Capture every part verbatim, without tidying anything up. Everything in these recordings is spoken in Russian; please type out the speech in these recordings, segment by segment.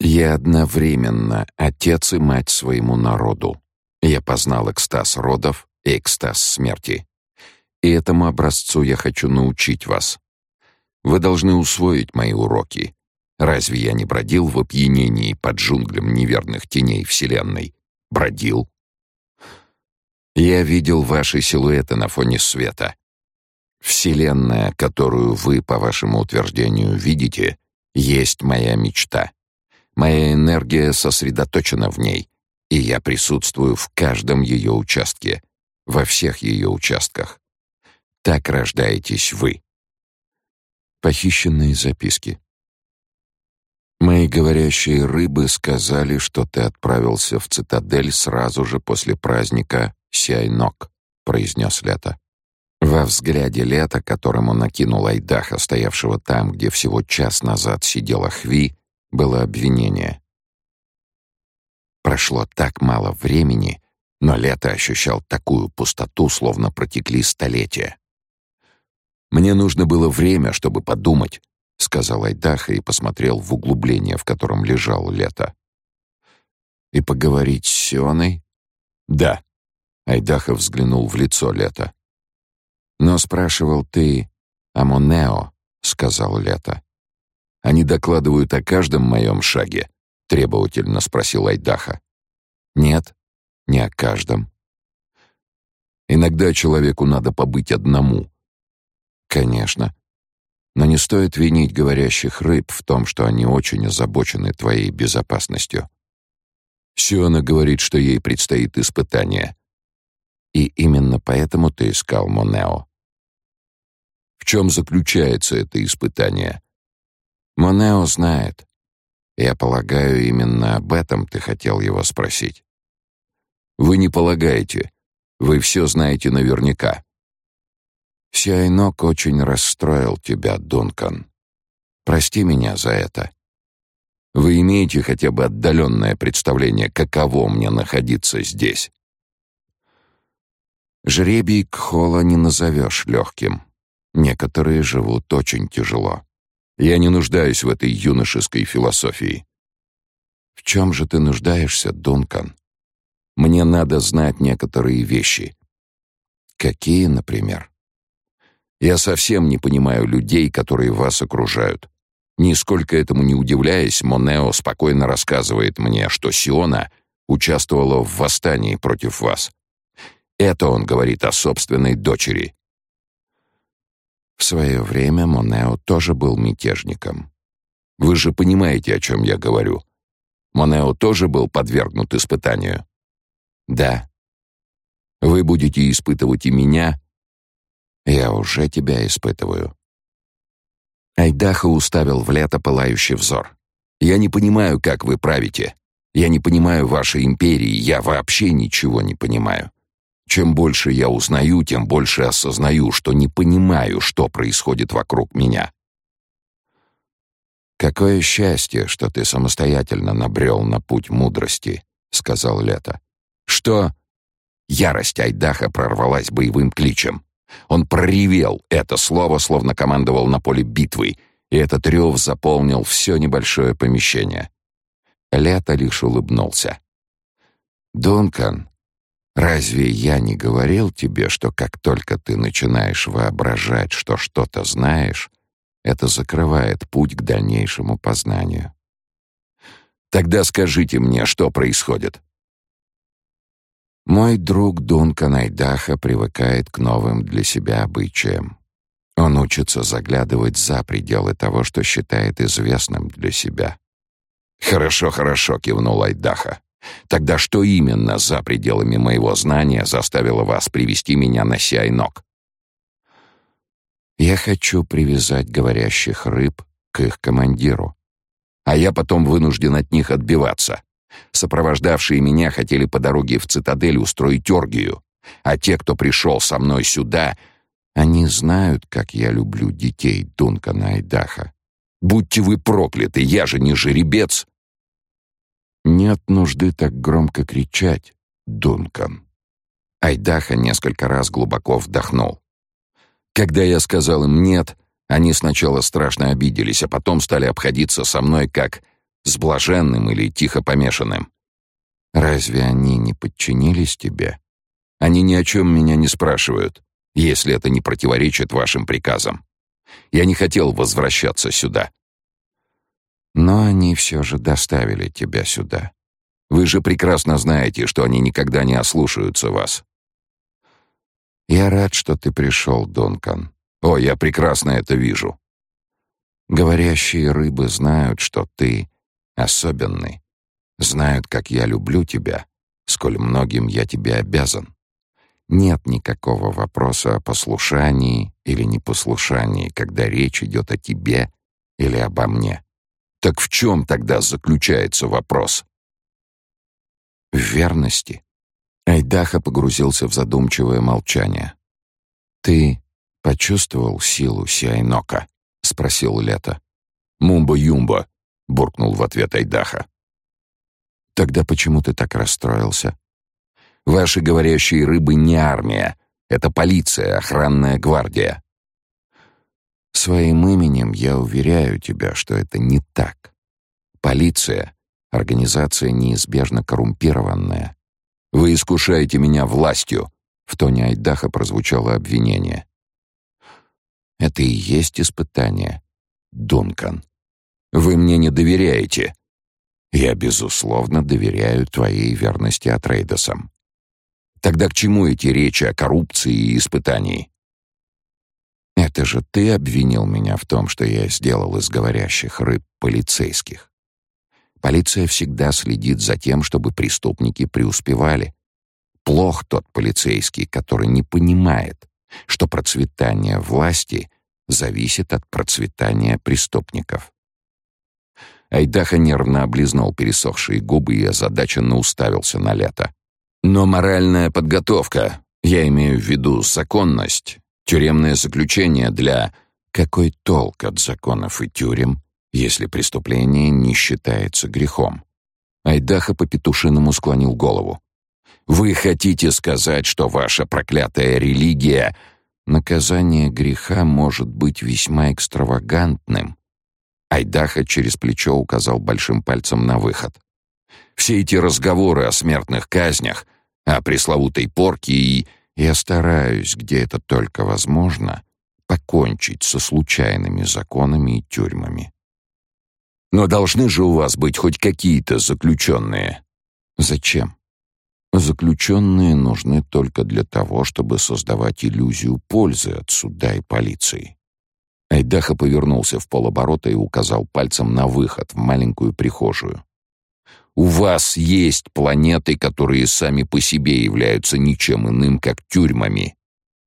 Я одновременно отец и мать своему народу. Я познал экстаз родов и экстаз смерти. И этому образцу я хочу научить вас. Вы должны усвоить мои уроки. Разве я не бродил в опьянении под джунглям неверных теней Вселенной? Бродил. Я видел ваши силуэты на фоне света. Вселенная, которую вы, по вашему утверждению, видите, есть моя мечта. Моя энергия сосредоточена в ней, и я присутствую в каждом ее участке, во всех ее участках. Так рождаетесь вы. Похищенные записки. Мои говорящие рыбы сказали, что ты отправился в цитадель сразу же после праздника Сяйнок, произнес Лето. Во взгляде Лета, которому накинул Айдаха, стоявшего там, где всего час назад сидела Хви, было обвинение. Прошло так мало времени, но Лето ощущал такую пустоту, словно протекли столетия. «Мне нужно было время, чтобы подумать», — сказал Айдаха и посмотрел в углубление, в котором лежал Лето. «И поговорить с Сионой?» «Да», — Айдаха взглянул в лицо Лето. «Но спрашивал ты о Монео», — сказал Лето. «Они докладывают о каждом моем шаге?» — требовательно спросил Айдаха. «Нет, не о каждом». «Иногда человеку надо побыть одному». «Конечно. Но не стоит винить говорящих рыб в том, что они очень озабочены твоей безопасностью. Сиона говорит, что ей предстоит испытание. И именно поэтому ты искал Монео». «В чем заключается это испытание?» «Монео знает. Я полагаю, именно об этом ты хотел его спросить». «Вы не полагаете. Вы все знаете наверняка». «Сяйнок очень расстроил тебя, Дункан. Прости меня за это. Вы имеете хотя бы отдаленное представление, каково мне находиться здесь?» «Жребий Кхола не назовешь легким. Некоторые живут очень тяжело. Я не нуждаюсь в этой юношеской философии». «В чем же ты нуждаешься, Дункан?» «Мне надо знать некоторые вещи». «Какие, например?» «Я совсем не понимаю людей, которые вас окружают. Нисколько этому не удивляясь, Монео спокойно рассказывает мне, что Сиона участвовала в восстании против вас. Это он говорит о собственной дочери». «В свое время Монео тоже был мятежником. Вы же понимаете, о чем я говорю. Монео тоже был подвергнут испытанию?» «Да». «Вы будете испытывать и меня?» «Я уже тебя испытываю». Айдаха уставил в Лето пылающий взор. «Я не понимаю, как вы правите. Я не понимаю вашей империи. Я вообще ничего не понимаю. Чем больше я узнаю, тем больше осознаю, что не понимаю, что происходит вокруг меня». «Какое счастье, что ты самостоятельно набрел на путь мудрости», — сказал Лето. «Что?» Ярость Айдаха прорвалась боевым кличем. Он проревел это слово, словно командовал на поле битвы, и этот рев заполнил все небольшое помещение. Лето лишь улыбнулся. «Дункан, разве я не говорил тебе, что как только ты начинаешь воображать, что что-то знаешь, это закрывает путь к дальнейшему познанию?» «Тогда скажите мне, что происходит?» Мой друг Дункан Айдаха привыкает к новым для себя обычаям. Он учится заглядывать за пределы того, что считает известным для себя. «Хорошо, хорошо», — кивнул Айдаха. «Тогда что именно за пределами моего знания заставило вас привести меня на Сяйнок?» «Я хочу привязать говорящих рыб к их командиру, а я потом вынужден от них отбиваться. Сопровождавшие меня хотели по дороге в цитадель устроить оргию, а те, кто пришел со мной сюда, они знают, как я люблю детей Дункана Айдаха. Будьте вы прокляты, я же не жеребец!» «Нет нужды так громко кричать, Дункан». Айдаха несколько раз глубоко вдохнул. «Когда я сказал им «нет», они сначала страшно обиделись, а потом стали обходиться со мной как С блаженным или тихо помешанным? Разве они не подчинились тебе? Они ни о чем меня не спрашивают, если это не противоречит вашим приказам. Я не хотел возвращаться сюда. Но они все же доставили тебя сюда. Вы же прекрасно знаете, что они никогда не ослушаются вас. Я рад, что ты пришел, Дункан. О, я прекрасно это вижу. Говорящие рыбы знают, что ты особенный. Знают, как я люблю тебя, сколь многим я тебе обязан. Нет никакого вопроса о послушании или непослушании, когда речь идет о тебе или обо мне. Так в чем тогда заключается вопрос? В верности. Айдаха погрузился в задумчивое молчание. «Ты почувствовал силу Сиайнока?» — спросил Лето. «Мумба-юмба», — буркнул в ответ Айдаха. «Тогда почему ты так расстроился?» «Ваши говорящие рыбы не армия. Это полиция, охранная гвардия». «Своим именем я уверяю тебя, что это не так. Полиция — организация неизбежно коррумпированная. Вы искушаете меня властью», — в тоне Айдаха прозвучало обвинение. «Это и есть испытание, Дункан. Вы мне не доверяете». «Я, безусловно, доверяю твоей верности Атрейдесам». «Тогда к чему эти речи о коррупции и испытании?» «Это же ты обвинил меня в том, что я сделал из говорящих рыб полицейских. Полиция всегда следит за тем, чтобы преступники преуспевали. Плох тот полицейский, который не понимает, что процветание власти зависит от процветания преступников». Айдаха нервно облизнул пересохшие губы и озадаченно уставился на Лето. «Но моральная подготовка, я имею в виду законность, тюремное заключение для...» «Какой толк от законов и тюрем, если преступление не считается грехом?» Айдаха по-петушиному склонил голову. «Вы хотите сказать, что ваша проклятая религия...» «Наказание греха может быть весьма экстравагантным». Айдаха через плечо указал большим пальцем на выход. «Все эти разговоры о смертных казнях, о пресловутой порке и... Я стараюсь, где это только возможно, покончить со случайными законами и тюрьмами. Но должны же у вас быть хоть какие-то заключенные». «Зачем? Заключенные нужны только для того, чтобы создавать иллюзию пользы от суда и полиции». Айдаха повернулся в полоборота и указал пальцем на выход в маленькую прихожую. «У вас есть планеты, которые сами по себе являются ничем иным, как тюрьмами».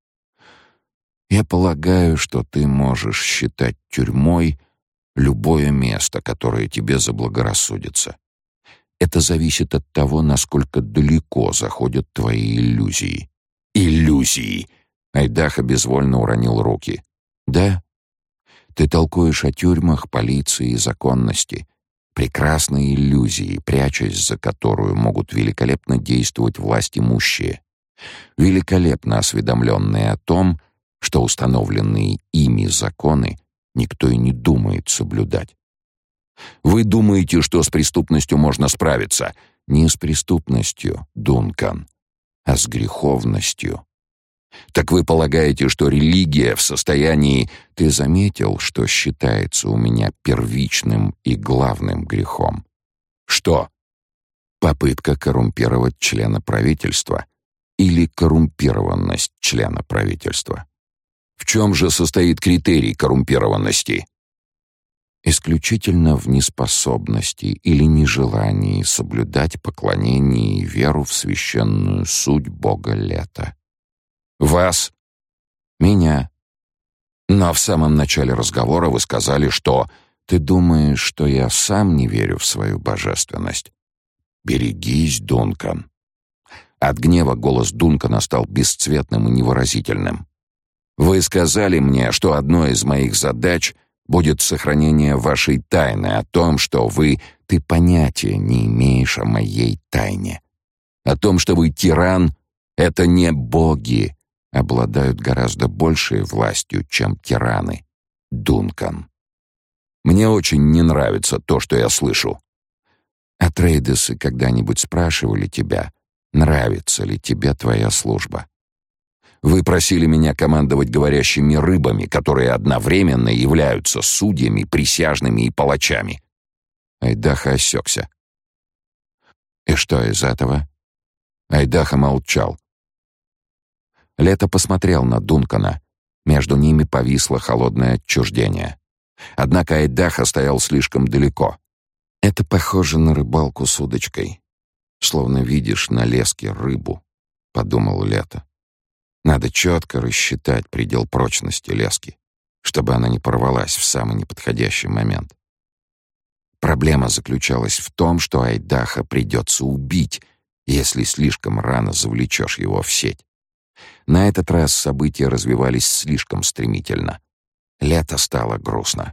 «Я полагаю, что ты можешь считать тюрьмой любое место, которое тебе заблагорассудится. Это зависит от того, насколько далеко заходят твои иллюзии». «Иллюзии!» — Айдаха безвольно уронил руки. «Да? Ты толкуешь о тюрьмах, полиции и законности. Прекрасные иллюзии, прячась за которую могут великолепно действовать власть имущие. Великолепно осведомленные о том, что установленные ими законы никто и не думает соблюдать. Вы думаете, что с преступностью можно справиться? Не с преступностью, Дункан, а с греховностью. Так вы полагаете, что религия в состоянии... Ты заметил, что считается у меня первичным и главным грехом? Что? Попытка коррумпировать члена правительства или коррумпированность члена правительства. В чем же состоит критерий коррумпированности? Исключительно в неспособности или нежелании соблюдать поклонение и веру в священную суть Бога Лета. Вас? Меня. Но в самом начале разговора вы сказали, что... Ты думаешь, что я сам не верю в свою божественность? Берегись, Дункан. От гнева голос Дункана стал бесцветным и невыразительным. Вы сказали мне, что одной из моих задач будет сохранение вашей тайны о том, что вы... Ты понятия не имеешь о моей тайне. О том, что вы тиран, это не боги. Обладают гораздо большей властью, чем тираны, Дункан. Мне очень не нравится то, что я слышу. А трейдесы когда-нибудь спрашивали тебя, нравится ли тебе твоя служба? Вы просили меня командовать говорящими рыбами, которые одновременно являются судьями, присяжными и палачами. Айдаха осекся. И что из этого? Айдаха молчал. Лето посмотрел на Дункана. Между ними повисло холодное отчуждение. Однако Айдаха стоял слишком далеко. Это похоже на рыбалку с удочкой. Словно видишь на леске рыбу, подумал Лето. Надо четко рассчитать предел прочности лески, чтобы она не порвалась в самый неподходящий момент. Проблема заключалась в том, что Айдаха придется убить, если слишком рано завлечешь его в сеть. На этот раз события развивались слишком стремительно. Лето стало грустно.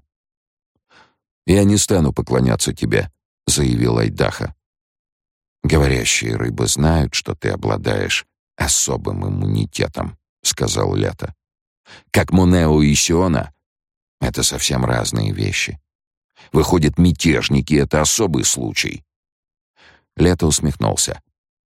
«Я не стану поклоняться тебе», — заявил Айдаха. «Говорящие рыбы знают, что ты обладаешь особым иммунитетом», — сказал Лето. «Как Монео и Сиона — это совсем разные вещи. Выходит, мятежники — это особый случай». Лето усмехнулся.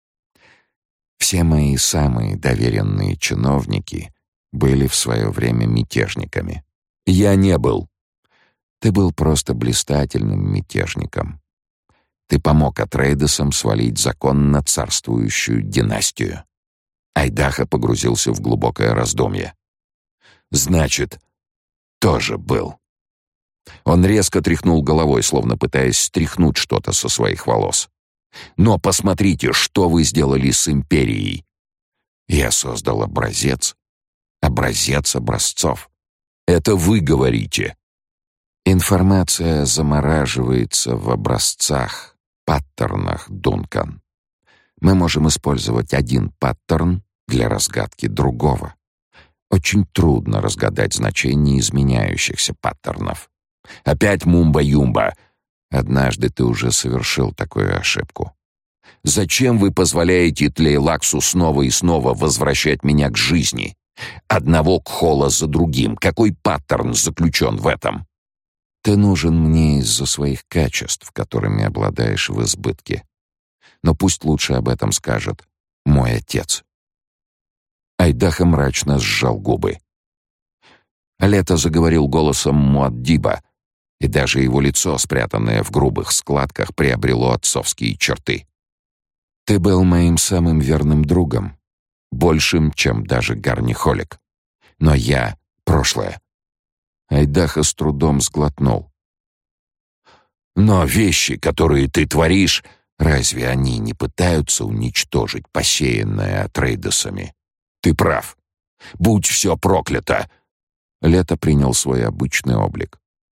«Все мои самые доверенные чиновники были в свое время мятежниками. Я не был. Ты был просто блистательным мятежником. Ты помог Атрейдесам свалить законно царствующую династию». Айдаха погрузился в глубокое раздумье. «Значит, тоже был». Он резко тряхнул головой, словно пытаясь стряхнуть что-то со своих волос. «Но посмотрите, что вы сделали с империей. Я создал образец. Образец образцов. Это вы говорите». Информация замораживается в образцах, паттернах, Дункан. Мы можем использовать один паттерн для разгадки другого. Очень трудно разгадать значение изменяющихся паттернов. Опять мумба-юмба. Однажды ты уже совершил такую ошибку. Зачем вы позволяете Тлейлаксу снова и снова возвращать меня к жизни? Одного кхола за другим. Какой паттерн заключен в этом? Ты нужен мне из-за своих качеств, которыми обладаешь в избытке. Но пусть лучше об этом скажет мой отец. Айдаха мрачно сжал губы. Лето заговорил голосом Муаддиба, и даже его лицо, спрятанное в грубых складках, приобрело отцовские черты. Ты был моим самым верным другом, большим, чем даже Гарнихолик. Но я — прошлое. Айдаха с трудом сглотнул. Но вещи, которые ты творишь, разве они не пытаются уничтожить посеянное Атрейдесами? Ты прав. Будь все проклято. Лето принял свой обычный облик.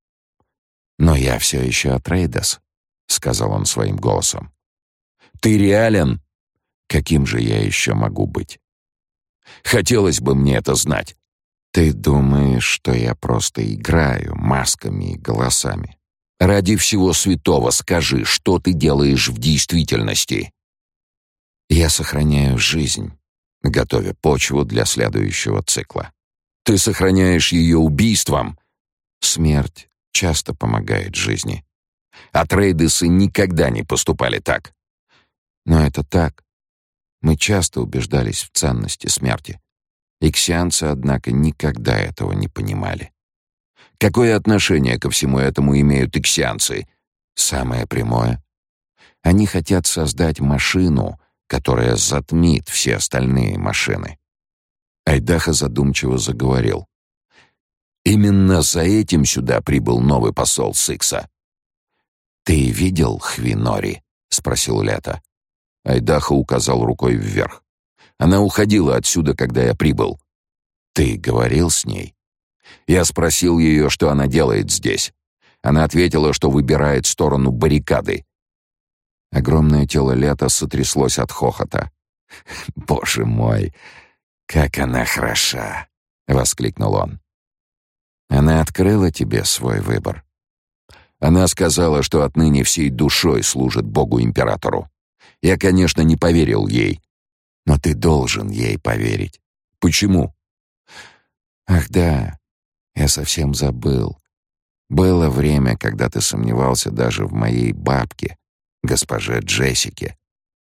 «Но я все еще Атрейдес», — сказал он своим голосом. «Ты реален? Каким же я еще могу быть? Хотелось бы мне это знать». «Ты думаешь, что я просто играю масками и голосами? Ради всего святого скажи, что ты делаешь в действительности?» «Я сохраняю жизнь, готовя почву для следующего цикла». «Ты сохраняешь ее убийством?» «Смерть часто помогает жизни. Атрейдесы никогда не поступали так». «Но это так. Мы часто убеждались в ценности смерти. Иксианцы, однако, никогда этого не понимали». «Какое отношение ко всему этому имеют иксианцы?» «Самое прямое. Они хотят создать машину, которая затмит все остальные машины». Айдаха задумчиво заговорил. «Именно за этим сюда прибыл новый посол Сикса». «Ты видел Хвинори?» — спросил Лето. Айдаха указал рукой вверх. «Она уходила отсюда, когда я прибыл». «Ты говорил с ней?» «Я спросил ее, что она делает здесь. Она ответила, что выбирает сторону баррикады». Огромное тело Лето сотряслось от хохота. «Боже мой, как она хороша!» — воскликнул он. «Она открыла тебе свой выбор?» «Она сказала, что отныне всей душой служит Богу-императору. Я, конечно, не поверил ей. Но ты должен ей поверить. Почему?» «Ах да, я совсем забыл. Было время, когда ты сомневался даже в моей бабке. госпоже Джессике.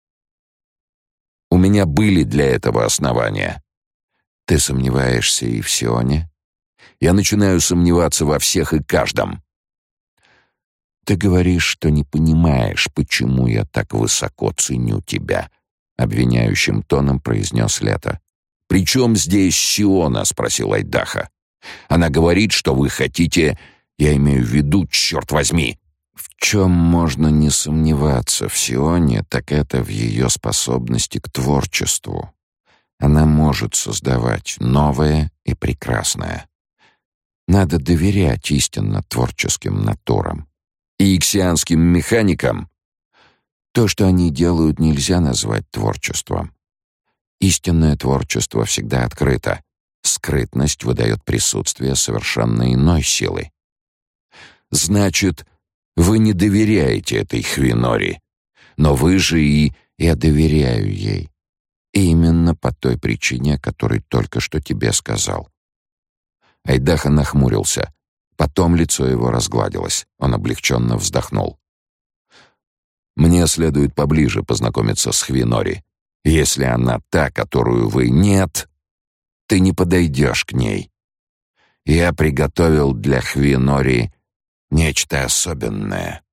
У меня были для этого основания. Ты сомневаешься и в Сионе? Я начинаю сомневаться во всех и каждом. Ты говоришь, что не понимаешь, почему я так высоко ценю тебя, обвиняющим тоном произнес Лето. «При чем здесь Сиона?» — спросил Айдаха. «Она говорит, что вы хотите... Я имею в виду, черт возьми!» В чем можно не сомневаться в Сионе, так это в ее способности к творчеству. Она может создавать новое и прекрасное. Надо доверять истинно творческим натурам. И иксианским механикам то, что они делают, нельзя назвать творчеством. Истинное творчество всегда открыто. Скрытность выдает присутствие совершенно иной силы. Значит, вы не доверяете этой Хвинори, но вы же и... Я доверяю ей. И именно по той причине, о которой только что тебе сказал. Айдаха нахмурился. Потом лицо его разгладилось. Он облегченно вздохнул. Мне следует поближе познакомиться с Хвинори. Если она та, которую вы... Нет, ты не подойдешь к ней. Я приготовил для Хвинори нечто особенное.